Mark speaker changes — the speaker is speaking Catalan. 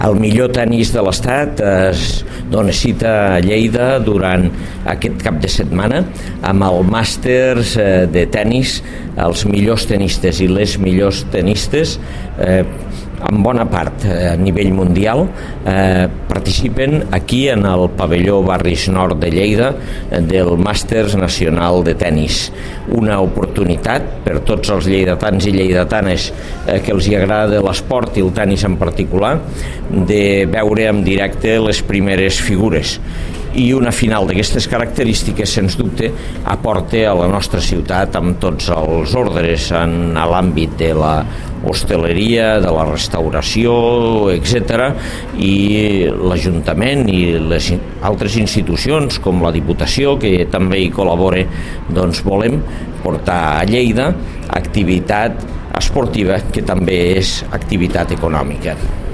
Speaker 1: El millor tenis de l'Estat es dona cita a Lleida durant aquest cap de setmana amb el Màsters de tenis. Els millors tenistes i les millors tenistes, en bona part a nivell mundial, participen aquí en el pavelló Barris Nord de Lleida del Màsters Nacional de Tenis. Una oportunitat per tots els lleidatans i lleidatanes que els hi agrada l'esport i el tenis en particular, de veure en directe les primeres figures. I una final d'aquestes característiques, sens dubte, aporta a la nostra ciutat amb tots els ordres en l'àmbit de la hostaleria, de la restauració, etc. I l'Ajuntament i les altres institucions com la Diputació, que també hi col·labora, doncs volem portar a Lleida activitat esportiva que també és activitat econòmica.